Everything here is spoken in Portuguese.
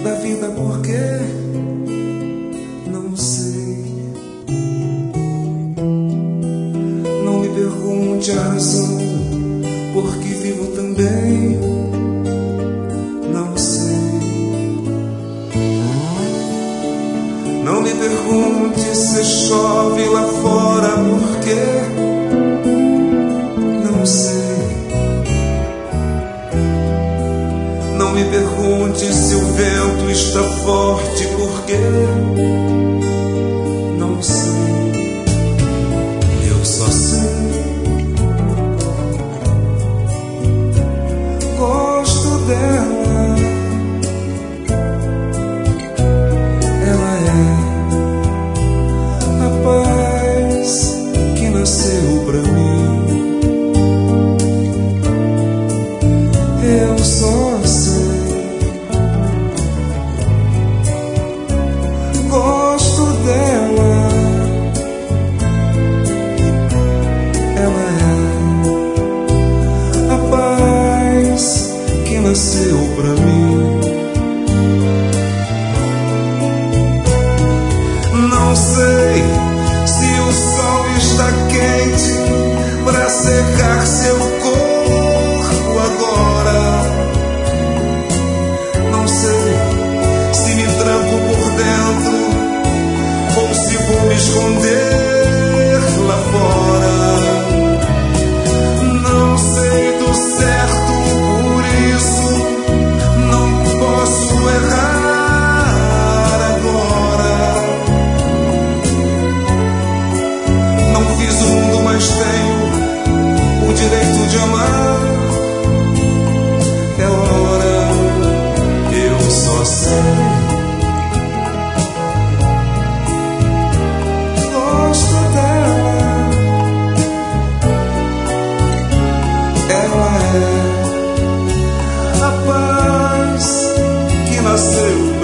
da vida, porque não sei. Não me pergunte a razão por que vivo também, não sei. Não me pergunte se chove lá fora, porque não sei. Não me pergunte se o vento está forte, porque não sei. Eu só sei. Gosto dela. Ela é a paz que nasceu pra mim. Eu só sei. Gosto dela. Ela é a paz que nasceu pra mim. Não sei se o sol está quente pra secar seu corpo agora. Não sei se me tranco por dentro ou se vou me esconder lá fora. Não sei do certo, por isso não posso errar agora. Não fiz o mundo, mas tenho o direito de amar. É hora, eu só sei. Gosto dela. Ela é a paz que nasceu